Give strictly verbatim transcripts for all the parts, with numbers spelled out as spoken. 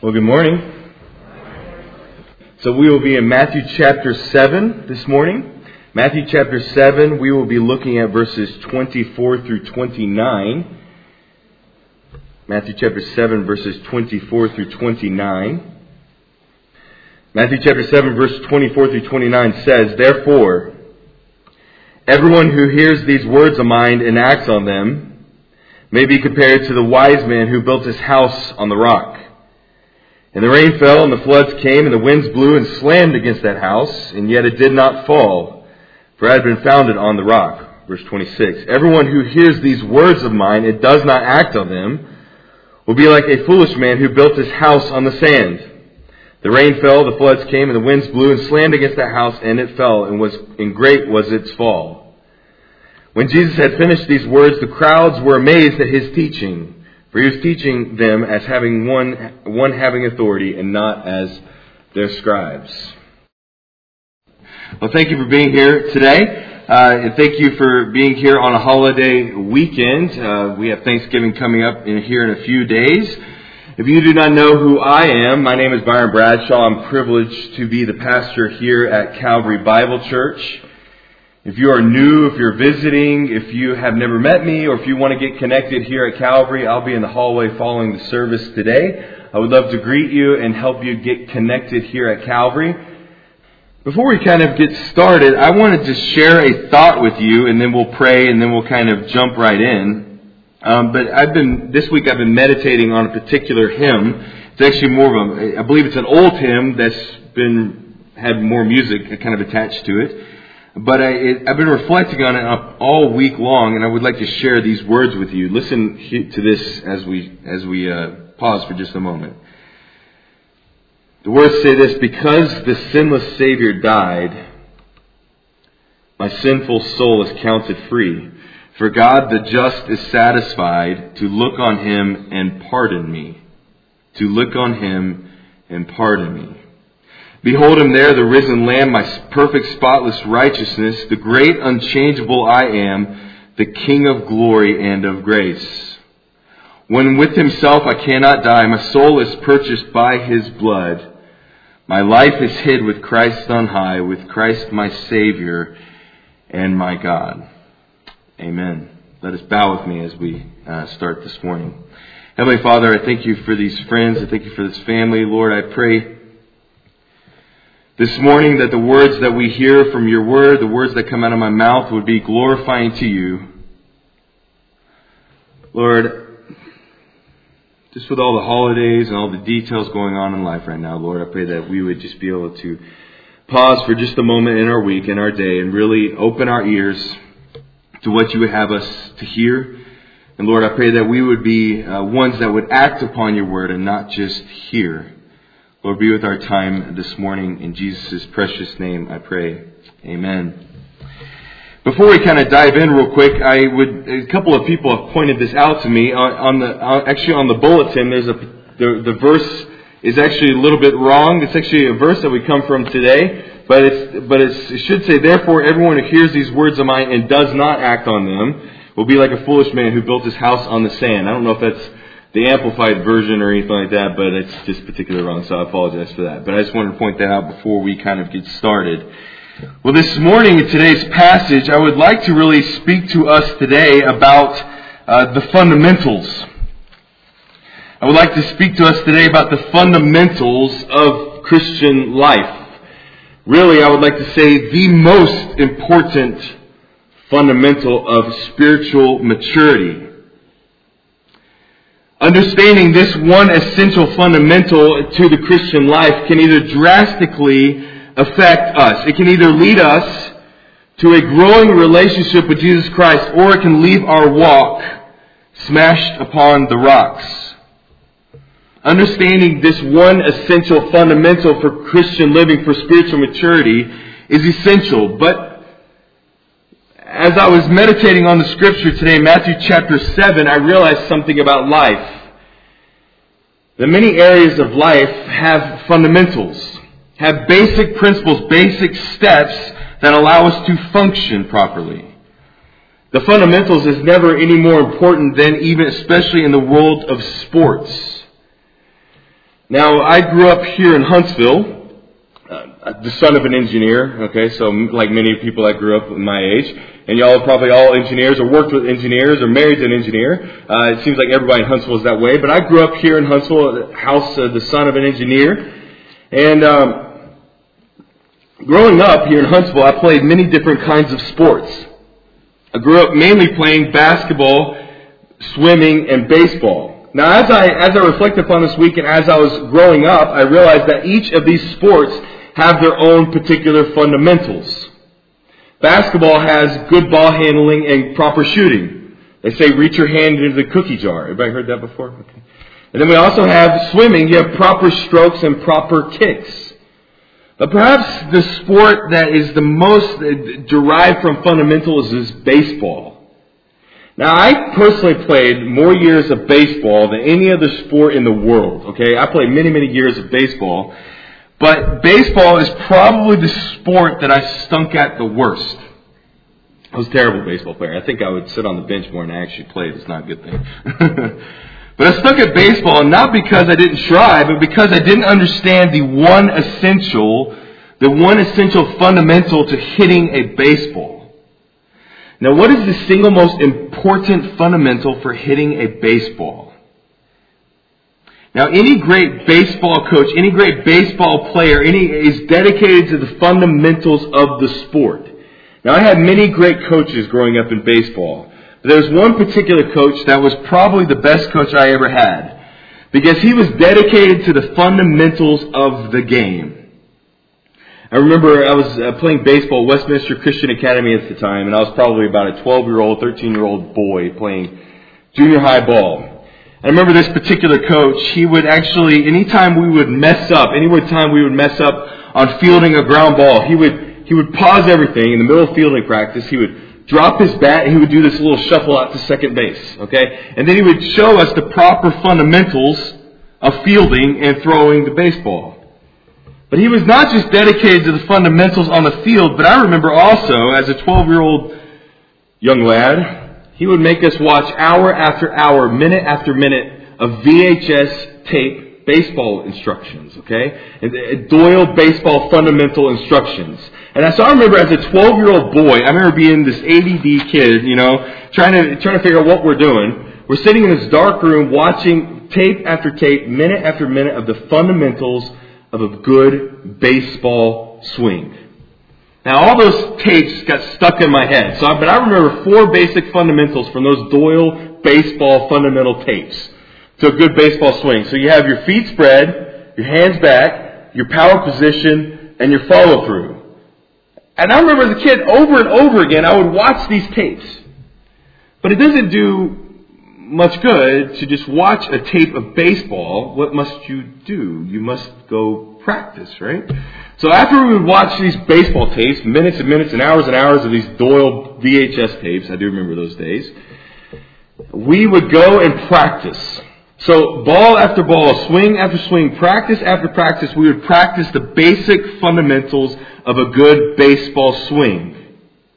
Well, good morning. So we will be in Matthew chapter seven this morning. Matthew chapter seven, we will be looking at verses twenty-four through twenty-nine. Matthew chapter seven, verses twenty-four through twenty-nine. Matthew chapter seven, verse twenty-four through twenty-nine says, "Therefore, everyone who hears these words of mine and acts on them may be compared to the wise man who built his house on the rock. And the rain fell, and the floods came, and the winds blew and slammed against that house, and yet it did not fall, for it had been founded on the rock." Verse twenty-six, "Everyone who hears these words of mine and does not act on them will be like a foolish man who built his house on the sand. The rain fell, the floods came, and the winds blew and slammed against that house, and it fell, and was and great was its fall. When Jesus had finished these words, the crowds were amazed at his teaching. For he was teaching them as having one, one having authority and not as their scribes." Well, thank you for being here today. Uh, and thank you for being here on a holiday weekend. Uh, we have Thanksgiving coming up in here in a few days. If you do not know who I am, my name is Byron Bradshaw. I'm privileged to be the pastor here at Calvary Bible Church. If you are new, if you're visiting, if you have never met me, or if you want to get connected here at Calvary, I'll be in the hallway following the service today. I would love to greet you and help you get connected here at Calvary. Before we kind of get started, I wanted to share a thought with you, and then we'll pray, and then we'll kind of jump right in. Um, but I've been, this week I've been meditating on a particular hymn. It's actually more of a, I believe it's an old hymn that's been, had more music kind of attached to it. But I, it, I've been reflecting on it all week long, and I would like to share these words with you. Listen to this as we as we uh, pause for just a moment. The words say this: "Because the sinless Savior died, my sinful soul is counted free. For God the just is satisfied to look on Him and pardon me. To look on Him and pardon me. Behold Him there, the risen Lamb, my perfect spotless righteousness, the great unchangeable I am, the King of glory and of grace. When with Himself I cannot die, my soul is purchased by His blood. My life is hid with Christ on high, with Christ my Savior and my God." Amen. Let us bow with me as we uh, start this morning. Heavenly Father, I thank you for these friends. I thank you for this family. Lord, I pray this morning that the words that we hear from your word, the words that come out of my mouth, would be glorifying to you. Lord, just with all the holidays and all the details going on in life right now, Lord, I pray that we would just be able to pause for just a moment in our week, in our day, and really open our ears to what you would have us to hear. And Lord, I pray that we would be uh, ones that would act upon your word and not just hear. Lord, be with our time this morning. In Jesus' precious name, I pray. Amen. Before we kind of dive in real quick, I would, a couple of people have pointed this out to me. On, on the, uh, actually on the bulletin, there's a, the, the verse is actually a little bit wrong. It's actually a verse that we come from today, but it's, but it's, it should say, "Therefore, everyone who hears these words of mine and does not act on them will be like a foolish man who built his house on the sand." I don't know if that's the amplified version or anything like that, but it's just particularly wrong, so I apologize for that. But I just wanted to point that out before we kind of get started. Well, this morning in today's passage, I would like to really speak to us today about uh, the fundamentals. I would like to speak to us today about the fundamentals of Christian life. Really, I would like to say the most important fundamental of spiritual maturity. Understanding this one essential fundamental to the Christian life can either drastically affect us. It can either lead us to a growing relationship with Jesus Christ, or it can leave our walk smashed upon the rocks. Understanding this one essential fundamental for Christian living, for spiritual maturity, is essential. But as I was meditating on the scripture today, Matthew chapter seven, I realized something about life. That many areas of life have fundamentals, have basic principles, basic steps that allow us to function properly. The fundamentals is never any more important than even, especially in the world of sports. Now, I grew up here in Huntsville, uh, the son of an engineer, okay, so like many people that grew up my age, and y'all are probably all engineers or worked with engineers or married to an engineer. Uh, it seems like everybody in Huntsville is that way, but I grew up here in Huntsville, house uh, the son of an engineer, and um, growing up here in Huntsville, I played many different kinds of sports. I grew up mainly playing basketball, swimming, and baseball. Now, as I as I reflect upon this week and as I was growing up, I realized that each of these sports have their own particular fundamentals. Basketball has good ball handling and proper shooting. They say reach your hand into the cookie jar. Everybody heard that before? Okay. And then we also have swimming. You have proper strokes and proper kicks. But perhaps the sport that is the most derived from fundamentals is baseball. Now, I personally played more years of baseball than any other sport in the world, okay? I played many, many years of baseball. But baseball is probably the sport that I stunk at the worst. I was a terrible baseball player. I think I would sit on the bench more than I actually played. It's not a good thing. But I stunk at baseball not because I didn't try, but because I didn't understand the one essential, the one essential fundamental to hitting a baseball. Now, what is the single most important fundamental for hitting a baseball? Now, any great baseball coach, any great baseball player, any is dedicated to the fundamentals of the sport. Now, I had many great coaches growing up in baseball. But there was one particular coach that was probably the best coach I ever had, because he was dedicated to the fundamentals of the game. I remember I was uh, playing baseball at Westminster Christian Academy at the time, and I was probably about a twelve-year-old, thirteen-year-old boy playing junior high ball. I remember this particular coach, he would actually, anytime we would mess up, any time we would mess up on fielding a ground ball, he would he would pause everything in the middle of fielding practice. He would drop his bat, and he would do this little shuffle out to second base, okay? And then he would show us the proper fundamentals of fielding and throwing the baseball. But he was not just dedicated to the fundamentals on the field, but I remember also, as a twelve-year-old young lad, he would make us watch hour after hour, minute after minute of V H S tape baseball instructions, okay? And Doyle baseball fundamental instructions. And so I remember as a twelve-year-old boy, I remember being this A D D kid, you know, trying to trying to figure out what we're doing. We're sitting in this dark room watching tape after tape, minute after minute of the fundamentals of a good baseball swing. Now, all those tapes got stuck in my head. So, but I remember four basic fundamentals from those Doyle baseball fundamental tapes to a good baseball swing. So you have your feet spread, your hands back, your power position, and your follow through. And I remember as a kid, over and over again, I would watch these tapes. But it doesn't do much good to just watch a tape of baseball. What must you do? You must go practice, right? So after we would watch these baseball tapes, minutes and minutes and hours and hours of these Doyle V H S tapes, I do remember those days, we would go and practice. So ball after ball, swing after swing, practice after practice, we would practice the basic fundamentals of a good baseball swing.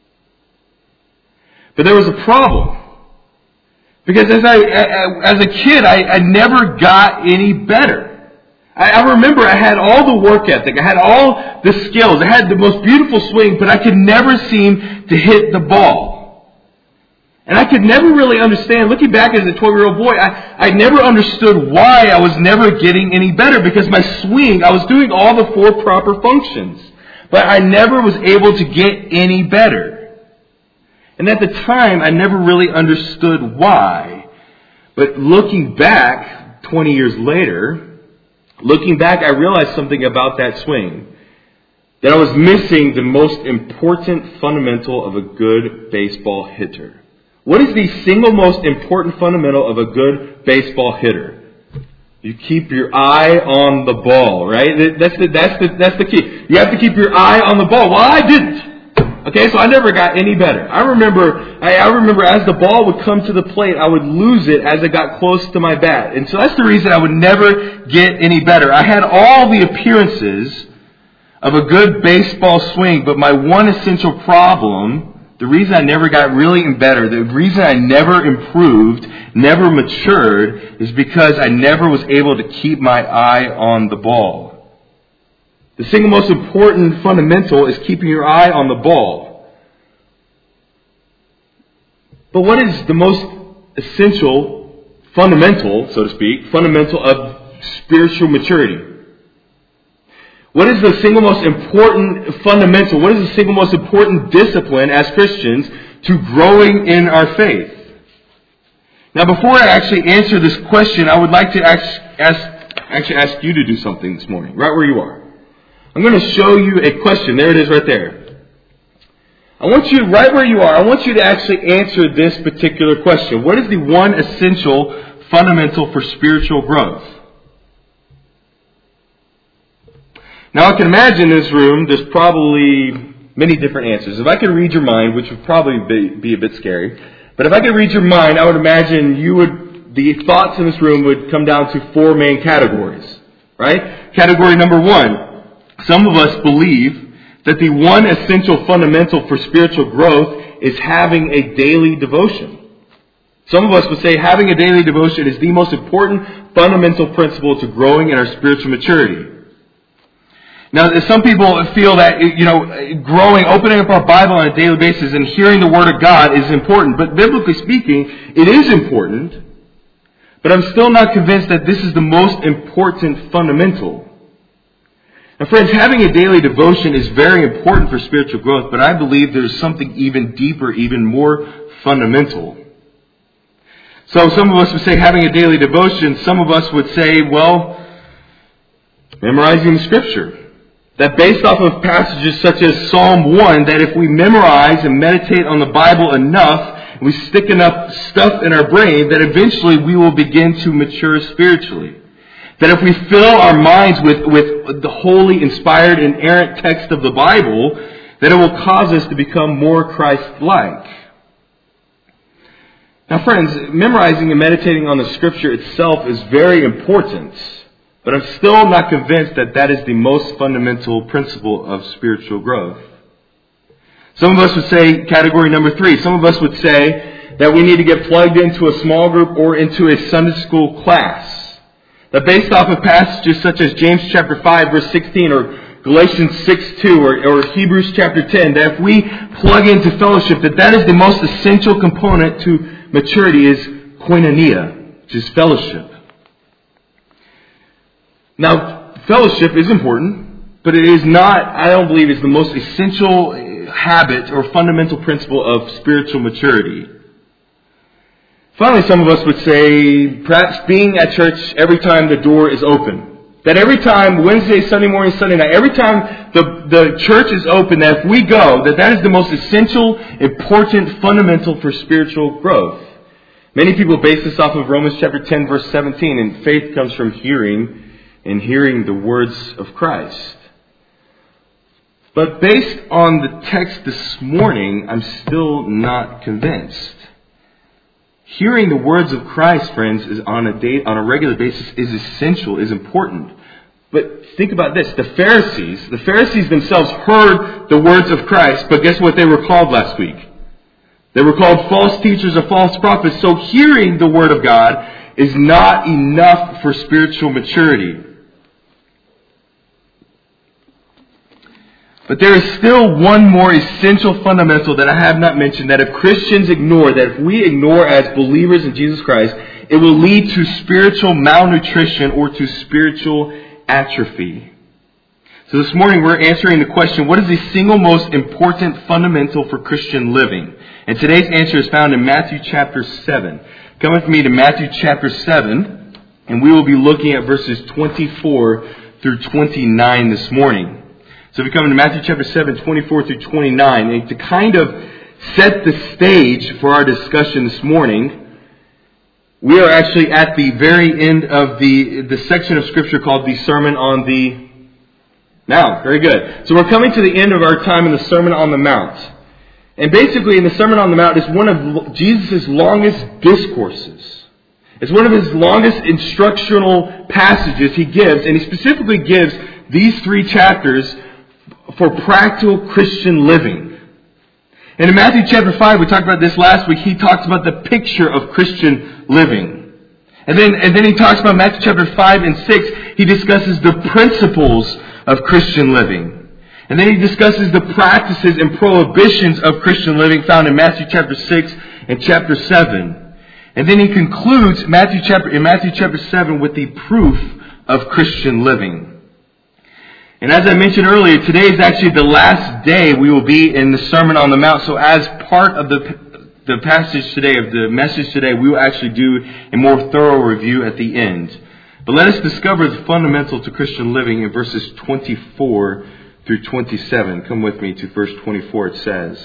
But there was a problem. Because as I, as a kid, I, I never got any better. I, I remember I had all the work ethic, I had all the skills, I had the most beautiful swing, but I could never seem to hit the ball. And I could never really understand, looking back as a twelve-year-old boy, I, I never understood why I was never getting any better, because my swing, I was doing all the four proper functions, but I never was able to get any better. And at the time, I never really understood why. But looking back, twenty years later, looking back, I realized something about that swing. That I was missing the most important fundamental of a good baseball hitter. What is the single most important fundamental of a good baseball hitter? You keep your eye on the ball, right? That's the, that's the, that's the key. You have to keep your eye on the ball. Well, I didn't. Okay, so I never got any better. I remember, I, I remember as the ball would come to the plate, I would lose it as it got close to my bat. And so that's the reason I would never get any better. I had all the appearances of a good baseball swing, but my one essential problem The reason I never got really better, the reason I never improved, never matured, is because I never was able to keep my eye on the ball. The single most important fundamental is keeping your eye on the ball. But what is the most essential, fundamental, so to speak, fundamental of spiritual maturity? What is the single most important fundamental? What is the single most important discipline as Christians to growing in our faith? Now, before I actually answer this question, I would like to ask, ask, actually ask you to do something this morning, right where you are. I'm going to show you a question. There it is right there. I want you, right where you are, I want you to actually answer this particular question. What is the one essential fundamental for spiritual growth? Now, I can imagine in this room, there's probably many different answers. If I could read your mind, which would probably be, be a bit scary, but if I could read your mind, I would imagine you would, the thoughts in this room would come down to four main categories, right? Category number one, some of us believe that the one essential fundamental for spiritual growth is having a daily devotion. Some of us would say having a daily devotion is the most important fundamental principle to growing in our spiritual maturity. Now, some people feel that, you know, growing, opening up our Bible on a daily basis and hearing the Word of God is important. But biblically speaking, it is important. But I'm still not convinced that this is the most important fundamental. Now, friends, having a daily devotion is very important for spiritual growth, but I believe there's something even deeper, even more fundamental. So some of us would say having a daily devotion. Some of us would say, well, memorizing the Scripture. That based off of passages such as Psalm one, that if we memorize and meditate on the Bible enough, we stick enough stuff in our brain, that eventually we will begin to mature spiritually. That if we fill our minds with, with the holy, inspired, inerrant text of the Bible, that it will cause us to become more Christ-like. Now, friends, memorizing and meditating on the Scripture itself is very important. But I'm still not convinced that that is the most fundamental principle of spiritual growth. Some of us would say category number three. Some of us would say that we need to get plugged into a small group or into a Sunday school class. That based off of passages such as James chapter five verse sixteen or Galatians six two or, or Hebrews chapter ten, that if we plug into fellowship, that that is the most essential component to maturity is koinonia, which is fellowship. Now, fellowship is important, but it is not, I don't believe, is the most essential habit or fundamental principle of spiritual maturity. Finally, some of us would say perhaps being at church every time the door is open. That every time, Wednesday, Sunday morning, Sunday night, every time the, the church is open, that if we go, that that is the most essential, important, fundamental for spiritual growth. Many people base this off of Romans chapter ten, verse seventeen, and faith comes from hearing, and hearing the words of Christ. But based on the text this morning, I'm still not convinced. Hearing the words of Christ, friends, is on a day, on a regular basis is essential, is important. But think about this. The Pharisees, the Pharisees themselves heard the words of Christ, but guess what they were called last week? They were called false teachers or false prophets. So hearing the Word of God is not enough for spiritual maturity. But there is still one more essential fundamental that I have not mentioned, that if Christians ignore, that if we ignore as believers in Jesus Christ, it will lead to spiritual malnutrition or to spiritual atrophy. So this morning we're answering the question, what is the single most important fundamental for Christian living? And today's answer is found in Matthew chapter seven. Come with me to Matthew chapter seven, and we will be looking at verses twenty-four through twenty-nine this morning. So we come to Matthew chapter seven, twenty-four through twenty-nine, and to kind of set the stage for our discussion this morning, we are actually at the very end of the, the section of Scripture called the Sermon on the Mount. Very good. So we're coming to the end of our time in the Sermon on the Mount. And basically, in the Sermon on the Mount is one of Jesus' longest discourses. It's one of his longest instructional passages he gives, and he specifically gives these three chapters for practical Christian living. And in Matthew chapter five, we talked about this last week, he talks about the picture of Christian living. And then, and then he talks about Matthew chapter five and six, he discusses the principles of Christian living. And then he discusses the practices and prohibitions of Christian living found in Matthew chapter six and chapter seven. And then he concludes Matthew chapter, in Matthew chapter seven with the proof of Christian living. And as I mentioned earlier, today is actually the last day we will be in the Sermon on the Mount. So as part of the, the passage today, of the message today, we will actually do a more thorough review at the end. But let us discover the fundamental to Christian living in verses twenty-four through twenty-seven. Come with me to verse twenty-four. It says,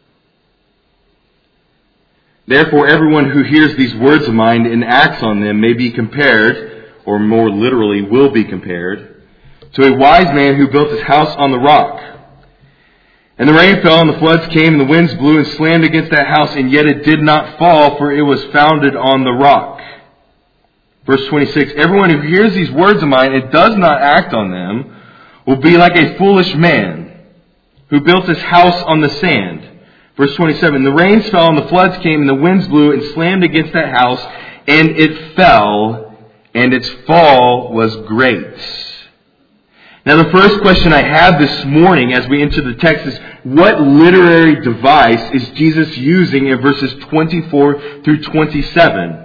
"Therefore everyone who hears these words of mine and acts on them may be compared, or more literally will be compared, to a wise man who built his house on the rock. And the rain fell, and the floods came, and the winds blew and slammed against that house, and yet it did not fall, for it was founded on the rock." Verse twenty-six, "Everyone who hears these words of mine and does not act on them will be like a foolish man who built his house on the sand." Verse twenty-seven, "The rains fell, and the floods came, and the winds blew and slammed against that house, and it fell, and its fall was great." Now the first question I have this morning as we enter the text is, what literary device is Jesus using in verses twenty-four through twenty-seven?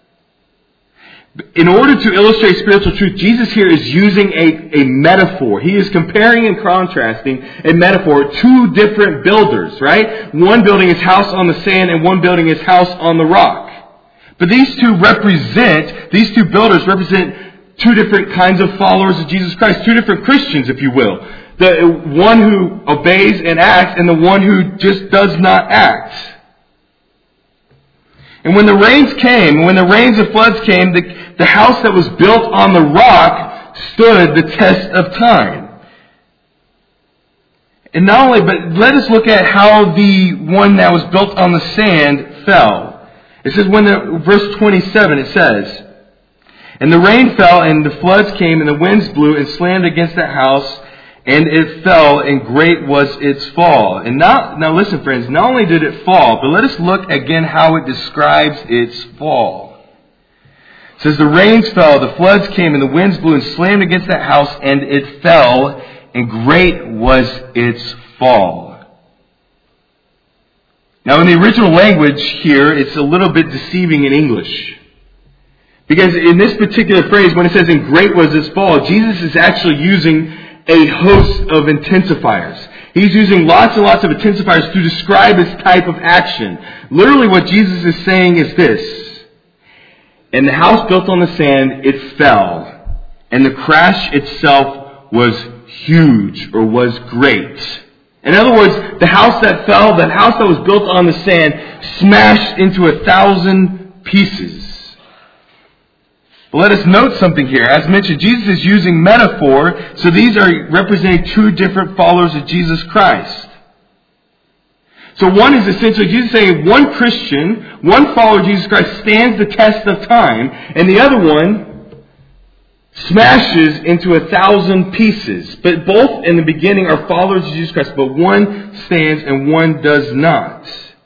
In order to illustrate spiritual truth, Jesus here is using a, a metaphor. He is comparing and contrasting a metaphor, two different builders, right? One building his house on the sand and one building his house on the rock. But these two represent, these two builders represent two different kinds of followers of Jesus Christ, two different Christians, if you will. The one who obeys and acts, and the one who just does not act. And when the rains came, when the rains and floods came, the, the house that was built on the rock stood the test of time. And not only, but let us look at how the one that was built on the sand fell. It says, when the, verse twenty-seven, it says, "And the rain fell, and the floods came, and the winds blew and slammed against that house, and it fell, and great was its fall." And now, now listen, friends, not only did it fall, but let us look again how it describes its fall. It says, "The rains fell, the floods came, and the winds blew and slammed against that house, and it fell, and great was its fall." Now in the original language here, it's a little bit deceiving in English. Because in this particular phrase, when it says, "and great was its fall," Jesus is actually using a host of intensifiers. He's using lots and lots of intensifiers to describe his type of action. Literally what Jesus is saying is this: "And the house built on the sand, it fell, and the crash itself was huge," or was great. In other words, the house that fell, the house that was built on the sand, smashed into a thousand pieces. But let us note something here. As mentioned, Jesus is using metaphor, so these are representing two different followers of Jesus Christ. So one is essentially Jesus saying one Christian, one follower of Jesus Christ stands the test of time, and the other one smashes into a thousand pieces. But both in the beginning are followers of Jesus Christ, but one stands and one does not.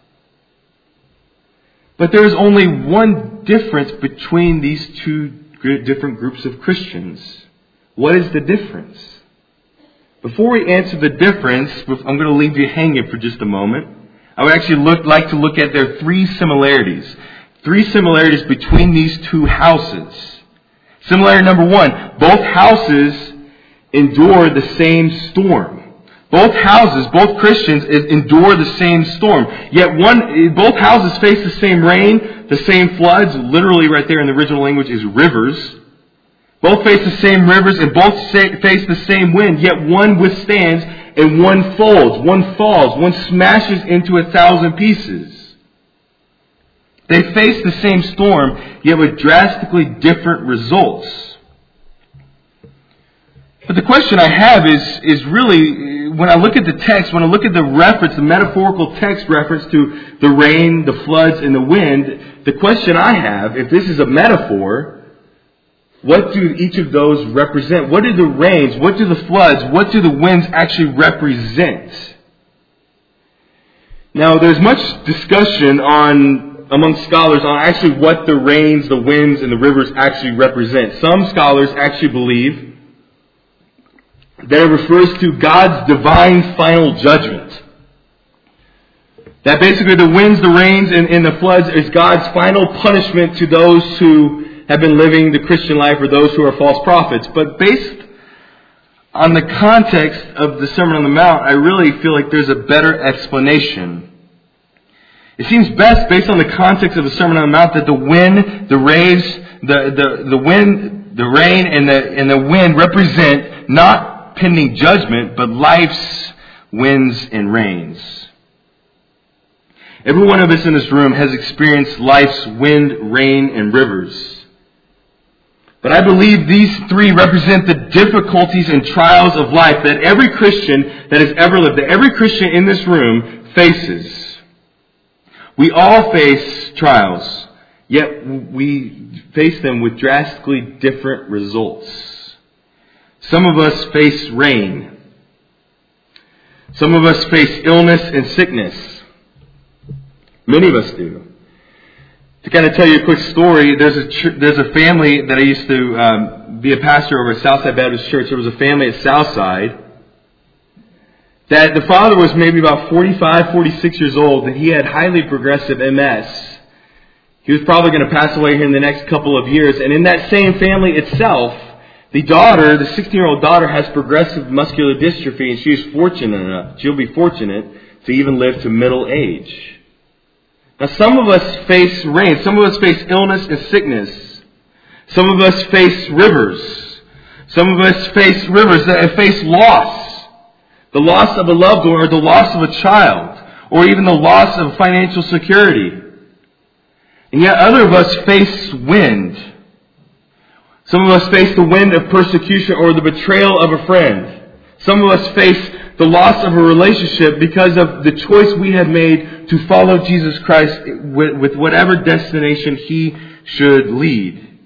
But there is only one difference between these two different groups of Christians. What is the difference? Before we answer the difference, I'm going to leave you hanging for just a moment. I would actually look, like to look at their three similarities. Three similarities between these two houses. Similarity number one, both houses endure the same storm. Both houses, both Christians, endure the same storm. Yet one, both houses face the same rain, the same floods. Literally right there in the original language is rivers. Both face the same rivers and both face the same wind. Yet one withstands and one folds. One falls. One smashes into a thousand pieces. They face the same storm, yet with drastically different results. But the question I have is, is really, when I look at the text, when I look at the reference, the metaphorical text reference to the rain, the floods, and the wind, the question I have, if this is a metaphor, what do each of those represent? What do the rains, what do the floods, what do the winds actually represent? Now, there's much discussion on among scholars on actually what the rains, the winds, and the rivers actually represent. Some scholars actually believe that it refers to God's divine final judgment. That basically the winds, the rains, and, and the floods is God's final punishment to those who have been living the Christian life or those who are false prophets. But based on the context of the Sermon on the Mount, I really feel like there's a better explanation. It seems best, based on the context of the Sermon on the Mount, that the wind, the waves, the, the, the wind, the rain, and the, and the wind represent not pending judgment, but life's winds and rains. Every one of us in this room has experienced life's wind, rain, and rivers. But I believe these three represent the difficulties and trials of life that every Christian that has ever lived, that every Christian in this room faces. We all face trials, yet we face them with drastically different results. Some of us face rain. Some of us face illness and sickness. Many of us do. To kind of tell you a quick story, there's a ch- there's a family that I used to um, be a pastor over at Southside Baptist Church. There was a family at Southside that the father was maybe about forty-five, forty-six years old, and he had highly progressive M S. He was probably going to pass away here in the next couple of years. And in that same family itself, the daughter, the sixteen-year-old daughter, has progressive muscular dystrophy, and she's fortunate enough, she'll be fortunate to even live to middle age. Now, some of us face rain. Some of us face illness and sickness. Some of us face rivers. Some of us face rivers that face loss. The loss of a loved one, or the loss of a child, or even the loss of financial security. And yet other of us face wind. Some of us face the wind of persecution or the betrayal of a friend. Some of us face the loss of a relationship because of the choice we have made to follow Jesus Christ with, with whatever destination He should lead.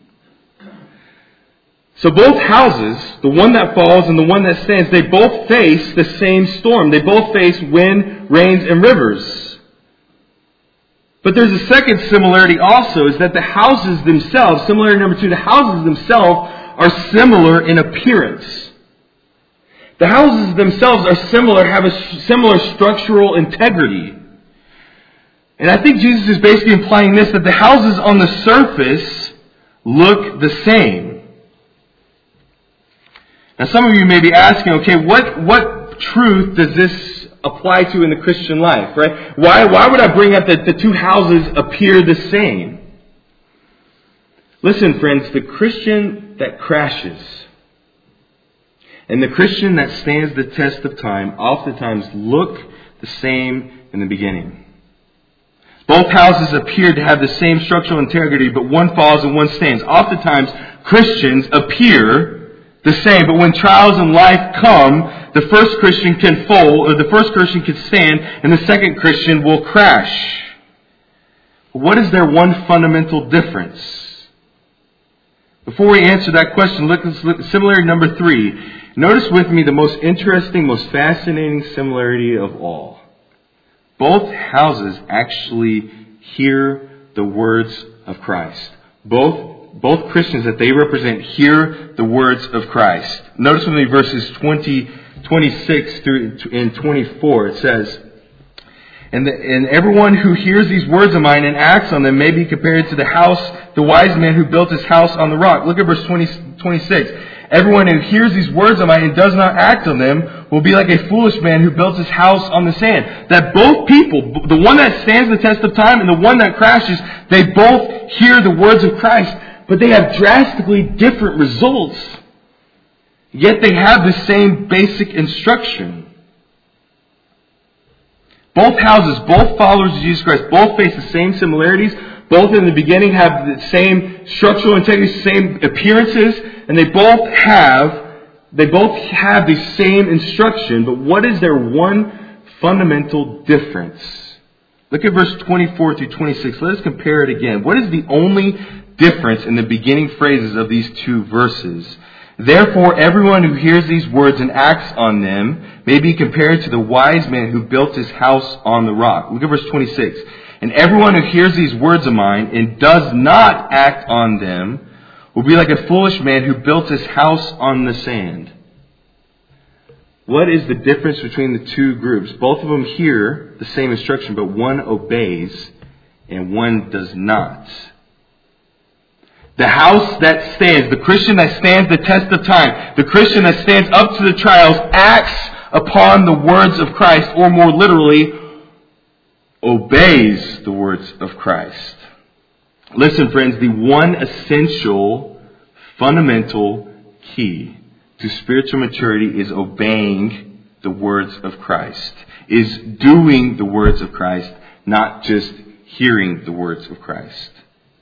So both houses, the one that falls and the one that stands, they both face the same storm. They both face wind, rains, and rivers. But there's a second similarity also, is that the houses themselves, similarity number two, the houses themselves are similar in appearance. The houses themselves are similar, have a similar structural integrity. And I think Jesus is basically implying this, that the houses on the surface look the same. Now some of you may be asking, okay, what, what truth does this apply to in the Christian life, right? Why, why would I bring up that the two houses appear the same? Listen, friends, the Christian that crashes and the Christian that stands the test of time oftentimes look the same in the beginning. Both houses appear to have the same structural integrity, but one falls and one stands. Oftentimes, Christians appear the same, but when trials in life come, the first Christian can fall, or the first Christian can stand, and the second Christian will crash. What is their one fundamental difference? Before we answer that question, look at similarity number three. Notice with me the most interesting, most fascinating similarity of all. Both houses actually hear the words of Christ. Both, both Christians that they represent hear the words of Christ. Notice with me verses twenty, twenty-six through and twenty-four. It says, And, the, and everyone who hears these words of mine and acts on them may be compared to the house, the wise man who built his house on the rock. Look at verse twenty, twenty-six. Everyone who hears these words of mine and does not act on them will be like a foolish man who built his house on the sand. That both people, the one that stands the test of time and the one that crashes, they both hear the words of Christ, but they have drastically different results. Yet they have the same basic instruction. Both houses, both followers of Jesus Christ, both face the same similarities. Both in the beginning have the same structural integrity, same appearances, and they both have they both have the same instruction. But what is their one fundamental difference? Look at verse twenty-four through twenty-six. Let us compare it again. What is the only difference in the beginning phrases of these two verses? Therefore, everyone who hears these words and acts on them may be compared to the wise man who built his house on the rock. Look at verse twenty-six. And everyone who hears these words of mine and does not act on them will be like a foolish man who built his house on the sand. What is the difference between the two groups? Both of them hear the same instruction, but one obeys and one does not. The house that stands, the Christian that stands the test of time, the Christian that stands up to the trials, acts upon the words of Christ, or more literally, obeys the words of Christ. Listen, friends, the one essential, fundamental key to spiritual maturity is obeying the words of Christ, is doing the words of Christ, not just hearing the words of Christ.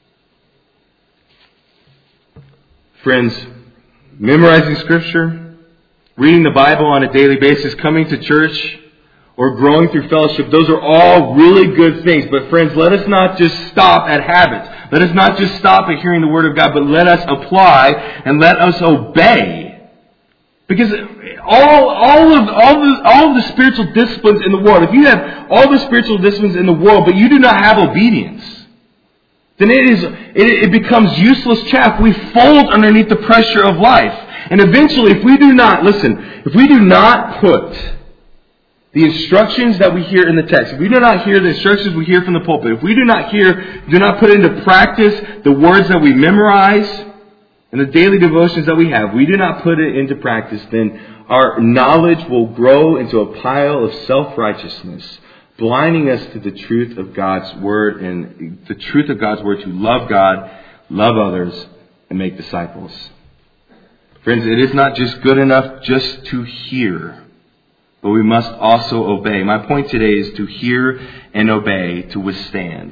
Friends, memorizing Scripture, reading the Bible on a daily basis, coming to church, or growing through fellowship, those are all really good things. But friends, let us not just stop at habits. Let us not just stop at hearing the Word of God, but let us apply and let us obey. Because all, all of all the all of the spiritual disciplines in the world, if you have all the spiritual disciplines in the world, but you do not have obedience, then it is it, it becomes useless chaff. We fold underneath the pressure of life. And eventually, if we do not, listen, if we do not put the instructions that we hear in the text, if we do not hear the instructions we hear from the pulpit, if we do not hear, do not put into practice the words that we memorize and the daily devotions that we have, we do not put it into practice, then our knowledge will grow into a pile of self-righteousness, blinding us to the truth of God's Word and the truth of God's Word to love God, love others, and make disciples. Friends, it is not just good enough just to hear, but we must also obey. My point today is to hear and obey, to withstand.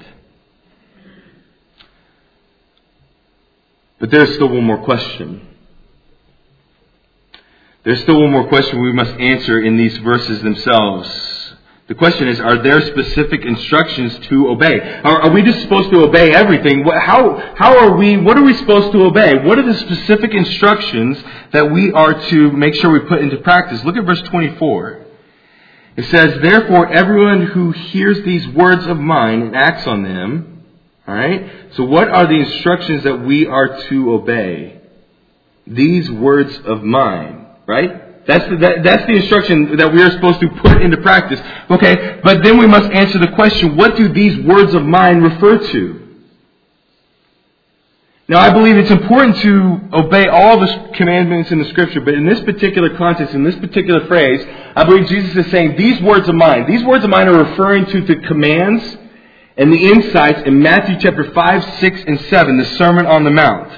But there's still one more question. There's still one more question we must answer in these verses themselves. The question is, are there specific instructions to obey? Are, are we just supposed to obey everything? How, how are we, what are we supposed to obey? What are the specific instructions that we are to make sure we put into practice? Look at verse twenty-four. It says, therefore, everyone who hears these words of mine and acts on them. Alright? So what are the instructions that we are to obey? These words of mine. Right? That's the, that, that's the instruction that we are supposed to put into practice. Okay, but then we must answer the question, what do these words of mine refer to? Now, I believe it's important to obey all the commandments in the Scripture, but in this particular context, in this particular phrase, I believe Jesus is saying, these words of mine, these words of mine are referring to the commands and the insights in Matthew chapter five, six, and seven, the Sermon on the Mount.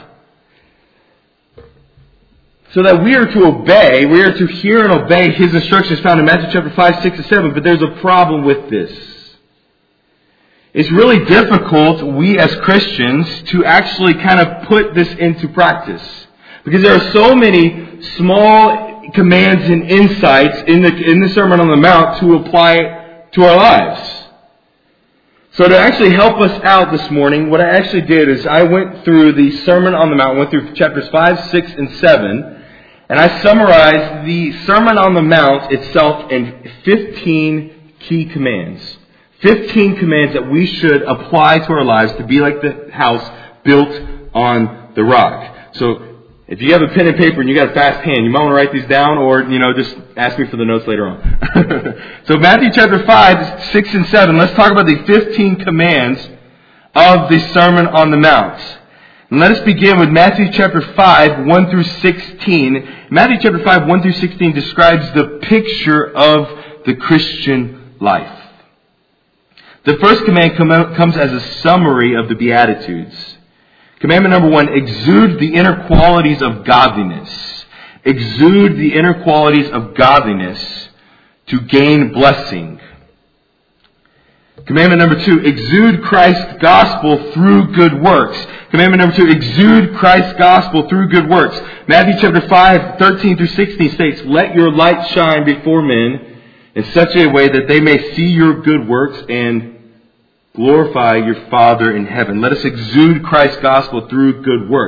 So that we are to obey, we are to hear and obey His instructions found in Matthew chapter five, six, and seven. But there's a problem with this. It's really difficult, we as Christians, to actually kind of put this into practice. Because there are so many small commands and insights in the, in the Sermon on the Mount to apply to our lives. So to actually help us out this morning, what I actually did is I went through the Sermon on the Mount, went through chapters five, six, and seven, and I summarized the Sermon on the Mount itself in fifteen key commands. fifteen commands that we should apply to our lives to be like the house built on the rock. So if you have a pen and paper and you got a fast hand, you might want to write these down, or, you know, just ask me for the notes later on. So Matthew chapter five, six, and seven, let's talk about the fifteen commands of the Sermon on the Mount. And let us begin with Matthew chapter five, one through sixteen. Matthew chapter five, one through sixteen describes the picture of the Christian life. The first command comes as a summary of the Beatitudes. Commandment number one, exude the inner qualities of godliness. Exude the inner qualities of godliness to gain blessing. Commandment number two, exude Christ's gospel through good works. Commandment number two, exude Christ's gospel through good works. Matthew chapter five, thirteen through sixteen states, let your light shine before men in such a way that they may see your good works and glorify your Father in heaven. Let us exude Christ's gospel through good works.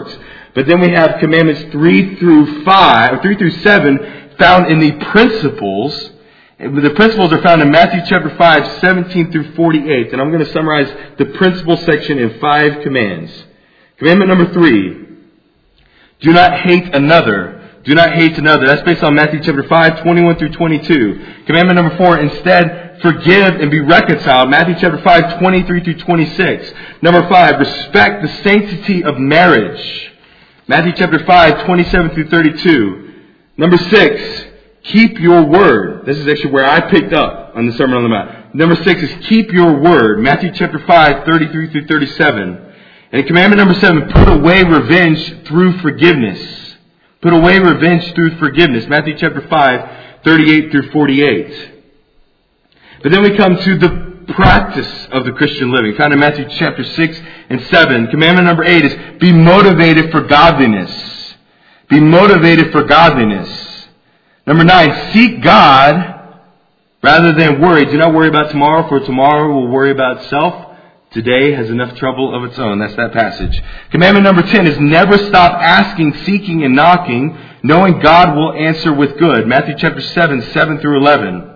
But then we have commandments three through five, or three through seven, found in the principles. The principles are found in Matthew chapter five, seventeen through forty-eight. And I'm going to summarize the principle section in five commands. Commandment number three, do not hate another. Do not hate another. That's based on Matthew chapter five, twenty-one through twenty-two. Commandment number four, instead forgive and be reconciled. Matthew chapter five, twenty-three through twenty-six. Number five, respect the sanctity of marriage. Matthew chapter five, twenty-seven through thirty-two. Number six, keep your word. This is actually where I picked up on the Sermon on the Mount. Number six is keep your word. Matthew chapter five, thirty-three through thirty-seven. And commandment number seven, put away revenge through forgiveness. Put away revenge through forgiveness. Matthew chapter five, thirty-eight through forty-eight. But then we come to the practice of the Christian living, found in Matthew chapter six and seven. Commandment number eight is be motivated for godliness. Be motivated for godliness. Number nine, seek God rather than worry. Do not worry about tomorrow, for tomorrow will worry about itself. Today has enough trouble of its own. That's that passage. Commandment number ten is never stop asking, seeking, and knocking, knowing God will answer with good. Matthew chapter seven, seven through eleven.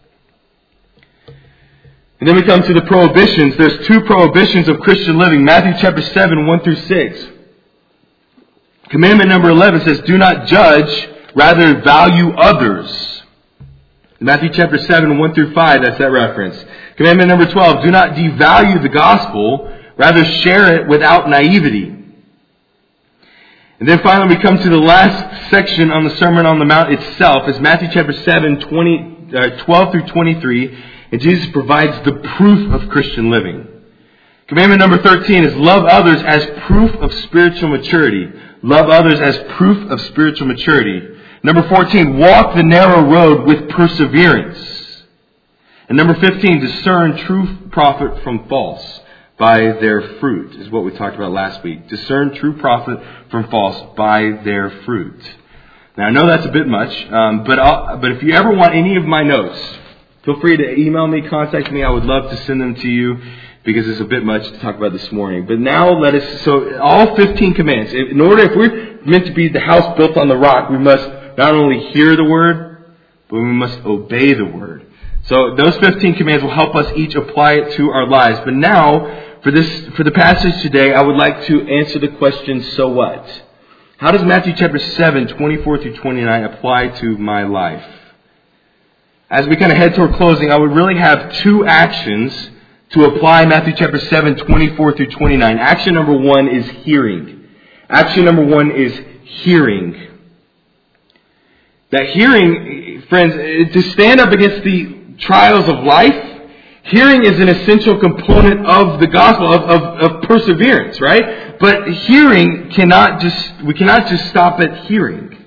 And then we come to the prohibitions. There's two prohibitions of Christian living. Matthew chapter seven, one through six. Commandment number eleven says, do not judge, rather value others. Matthew chapter seven, one through five, that's that reference. Commandment number twelve, do not devalue the gospel, rather share it without naivety. And then finally we come to the last section on the Sermon on the Mount itself. It's Matthew chapter seven, twenty, uh, twelve through twenty-three, and Jesus provides the proof of Christian living. Commandment number thirteen is love others as proof of spiritual maturity. Love others as proof of spiritual maturity. Number fourteen, walk the narrow road with perseverance. And number fifteen, discern true prophet from false by their fruit, is what we talked about last week. Discern true prophet from false by their fruit. Now I know that's a bit much, um, but I'll, but if you ever want any of my notes, feel free to email me, contact me. I would love to send them to you because it's a bit much to talk about this morning. But now let us, so all fifteen commands. In order, if we're meant to be the house built on the rock, we must not only hear the word, but we must obey the word. So those fifteen commands will help us each apply it to our lives. But now, for this, for the passage today, I would like to answer the question, so what? How does Matthew chapter seven, twenty-four through twenty-nine apply to my life? As we kind of head toward closing, I would really have two actions to apply Matthew chapter seven, twenty-four through twenty-nine. Action number one is hearing. Action number one is hearing. That hearing, friends, to stand up against the trials of life, hearing is an essential component of the gospel, of, of, of perseverance, right? But hearing cannot just, we cannot just stop at hearing.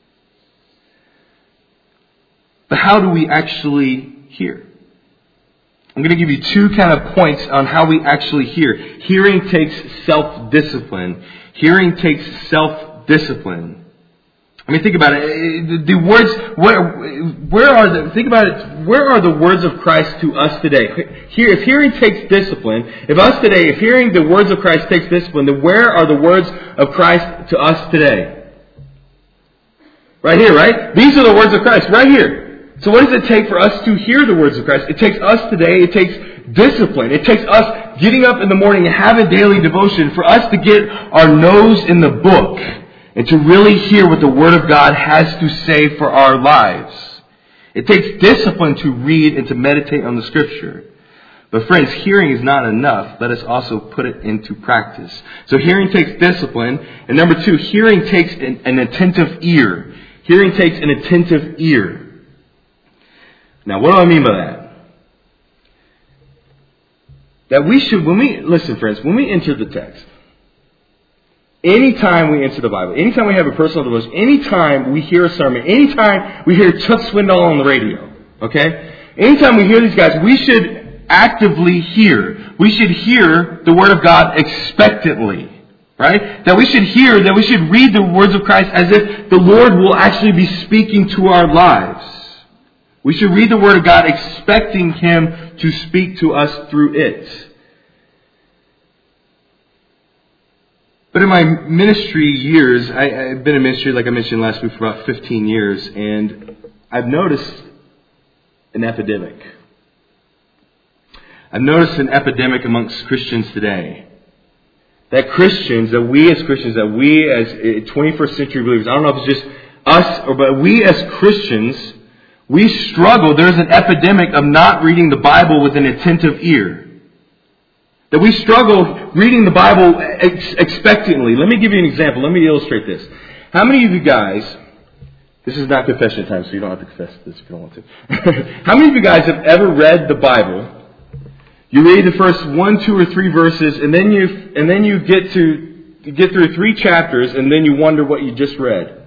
But how do we actually hear? I'm going to give you two kind of points on how we actually hear. Hearing takes self-discipline. Hearing takes self-discipline. I mean, think about it. The words, where, where are the, think about it, where are the words of Christ to us today? Here, if hearing takes discipline, if us today, if hearing the words of Christ takes discipline, then where are the words of Christ to us today? Right here, right? These are the words of Christ, right here. So what does it take for us to hear the words of Christ? It takes us today, it takes discipline. It takes us getting up in the morning and having daily devotion for us to get our nose in the book and to really hear what the Word of God has to say for our lives. It takes discipline to read and to meditate on the Scripture. But friends, hearing is not enough. Let us also put it into practice. So hearing takes discipline. And number two, hearing takes an, an attentive ear. Hearing takes an attentive ear. Now, what do I mean by that? That we should, when we, listen friends, when we enter the text, anytime we enter the Bible, anytime we have a personal devotion, anytime we hear a sermon, anytime we hear Chuck Swindoll on the radio, okay? Anytime we hear these guys, we should actively hear. We should hear the Word of God expectantly, right? That we should hear, that we should read the words of Christ as if the Lord will actually be speaking to our lives. We should read the Word of God expecting Him to speak to us through it. But in my ministry years, I, I've been in ministry, like I mentioned last week, for about fifteen years, and I've noticed an epidemic. I've noticed an epidemic amongst Christians today. That Christians, that we as Christians, that we as twenty-first century believers, I don't know if it's just us, or but we as Christians, we struggle. There's an epidemic of not reading the Bible with an attentive ear. That we struggle reading the Bible ex- expectantly. Let me give you an example. Let me illustrate this. How many of you guys, this is not confession time, so you don't have to confess this if you don't want to. How many of you guys have ever read the Bible? You read the first one, two, or three verses, and then you and then you get to you get through three chapters, and then you wonder what you just read.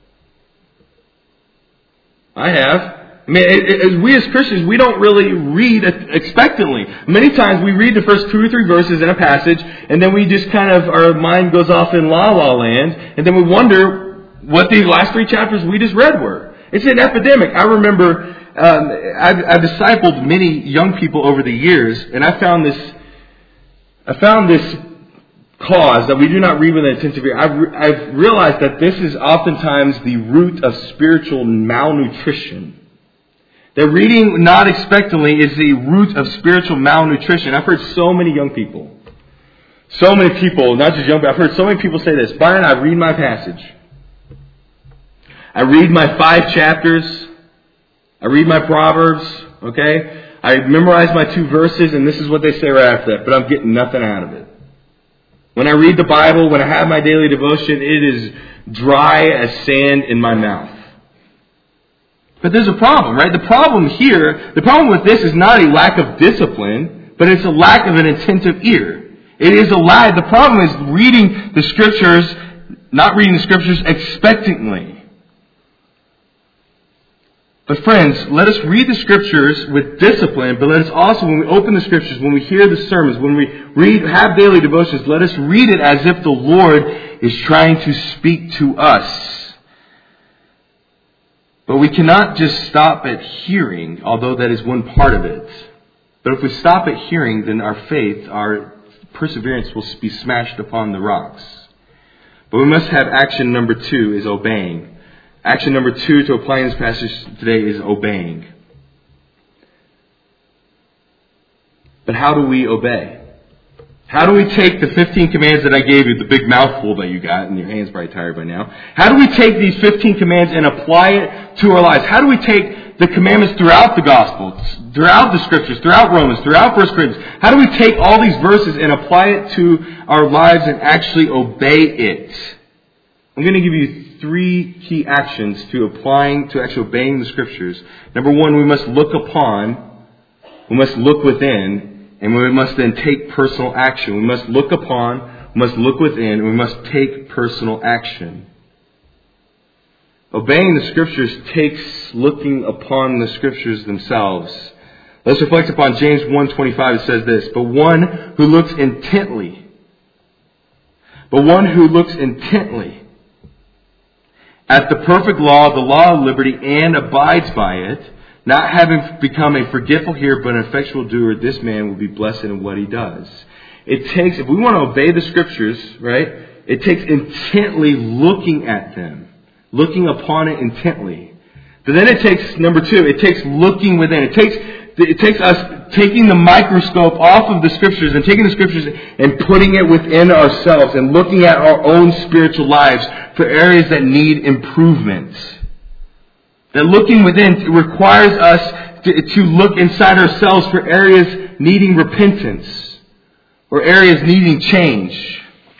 I have. I mean, as we as Christians, we don't really read expectantly. Many times we read the first two or three verses in a passage, and then we just kind of, our mind goes off in la la land, and then we wonder what these last three chapters we just read were. It's an epidemic. I remember um, I've, I've discipled many young people over the years, and I found this. I found this cause that we do not read with an attentive ear. I've, re- I've realized that this is oftentimes the root of spiritual malnutrition. That reading not expectantly is the root of spiritual malnutrition. I've heard so many young people, so many people, not just young people, I've heard so many people say this: Byron, I read my passage. I read my five chapters. I read my Proverbs, okay? I memorize my two verses, and this is what they say right after that, but I'm getting nothing out of it. When I read the Bible, when I have my daily devotion, it is dry as sand in my mouth. But there's a problem, right? The problem here, the problem with this is not a lack of discipline, but it's a lack of an attentive ear. It is a lack. The problem is reading the Scriptures, not reading the Scriptures expectantly. But friends, let us read the Scriptures with discipline, but let us also, when we open the Scriptures, when we hear the sermons, when we read, have daily devotions, let us read it as if the Lord is trying to speak to us. But we cannot just stop at hearing, although that is one part of it. But if we stop at hearing, then our faith, our perseverance will be smashed upon the rocks. But we must have action number two, is obeying. Action number two to apply in this passage today is obeying. But how do we obey? How do we take the fifteen commands that I gave you, the big mouthful that you got, and your hand's probably tired by now? How do we take these fifteen commands and apply it to our lives? How do we take the commandments throughout the Gospels, throughout the Scriptures, throughout Romans, throughout First Corinthians? How do we take all these verses and apply it to our lives and actually obey it? I'm going to give you three key actions to applying, to actually obeying the Scriptures. Number one, we must look upon, we must look within, and we must then take personal action. We must look upon, we must look within, and we must take personal action. Obeying the Scriptures takes looking upon the Scriptures themselves. Let's reflect upon James one twenty-five. It says this: But one who looks intently, but one who looks intently at the perfect law, the law of liberty, and abides by it, not having become a forgetful hearer but an effectual doer, this man will be blessed in what he does. It takes, if we want to obey the Scriptures, right, it takes intently looking at them, looking upon it intently. But then it takes, number two, it takes looking within. It takes, it takes us taking the microscope off of the Scriptures and taking the Scriptures and putting it within ourselves and looking at our own spiritual lives for areas that need improvement. That looking within requires us to, to look inside ourselves for areas needing repentance or areas needing change.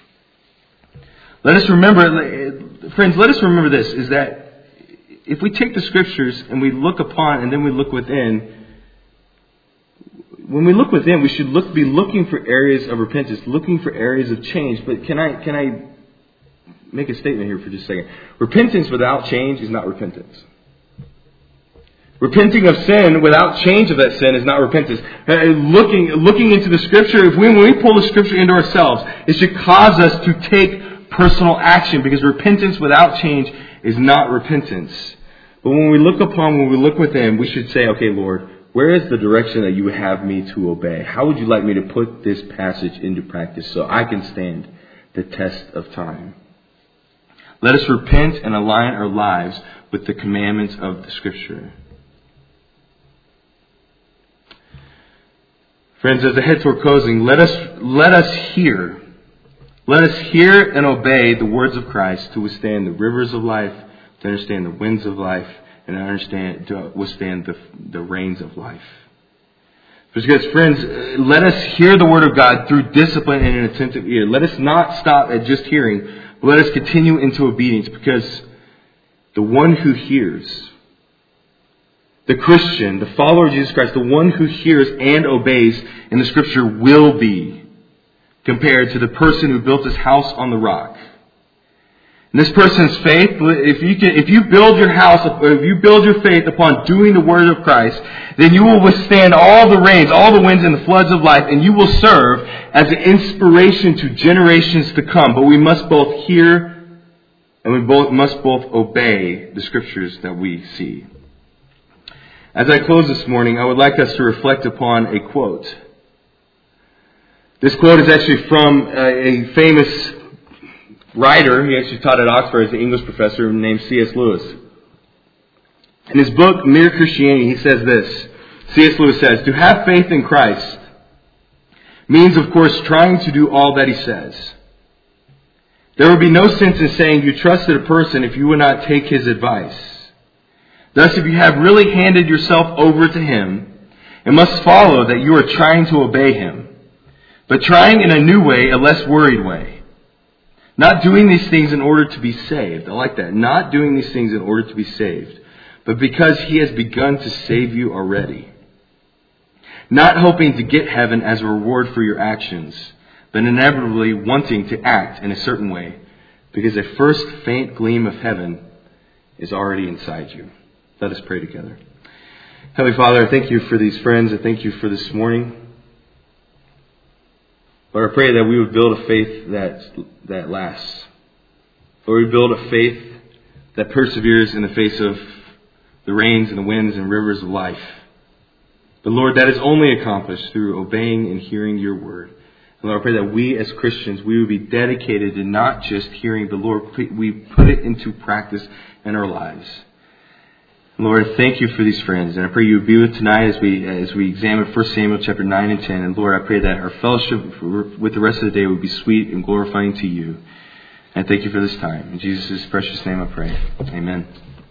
Let us remember, friends, let us remember this, is that if we take the Scriptures and we look upon and then we look within, when we look within, we should look, be looking for areas of repentance, looking for areas of change. But can I, can I make a statement here for just a second? Repentance without change is not repentance. Repenting of sin without change of that sin is not repentance. Uh, looking, looking into the Scripture, if we, when we pull the Scripture into ourselves, it should cause us to take personal action, because repentance without change is not repentance. But when we look upon, when we look within, we should say, okay, Lord, where is the direction that you would have me to obey? How would you like me to put this passage into practice so I can stand the test of time. Let us repent and align our lives with the commandments of the Scripture. Friends, as I head toward closing, let us let us hear. Let us hear and obey the words of Christ to withstand the rivers of life, to understand the winds of life, and to understand to withstand the, the rains of life. Because, friends, let us hear the Word of God through discipline and an attentive ear. Let us not stop at just hearing, but let us continue into obedience, because the one who hears, the Christian, the follower of Jesus Christ, the one who hears and obeys in the Scripture will be compared to the person who built his house on the rock. And this person's faith, if you can, if you build your house, if you build your faith upon doing the word of Christ, then you will withstand all the rains, all the winds and the floods of life, and you will serve as an inspiration to generations to come. But we must both hear and we both must both obey the Scriptures that we see. As I close this morning, I would like us to reflect upon a quote. This quote is actually from a famous writer. He actually taught at Oxford as an English professor named C S Lewis. In his book, Mere Christianity, he says this. C S Lewis says, "To have faith in Christ means, of course, trying to do all that he says. There would be no sense in saying you trusted a person if you would not take his advice. Thus, if you have really handed yourself over to him, it must follow that you are trying to obey him, but trying in a new way, a less worried way. Not doing these things in order to be saved." I like that. Not doing these things in order to be saved, but because he has begun to save you already. Not hoping to get heaven as a reward for your actions, but inevitably wanting to act in a certain way, because a first faint gleam of heaven is already inside you. Let us pray together. Heavenly Father, I thank you for these friends. I thank you for this morning. Lord, I pray that we would build a faith that that lasts. Lord, we build a faith that perseveres in the face of the rains and the winds and rivers of life. But Lord, that is only accomplished through obeying and hearing your word. And Lord, I pray that we as Christians, we would be dedicated to not just hearing, but Lord, we put it into practice in our lives. Lord, thank you for these friends, and I pray you would be with tonight as we as we examine First Samuel chapter nine and ten. And Lord, I pray that our fellowship with the rest of the day would be sweet and glorifying to you. And thank you for this time. In Jesus' precious name I pray. Amen.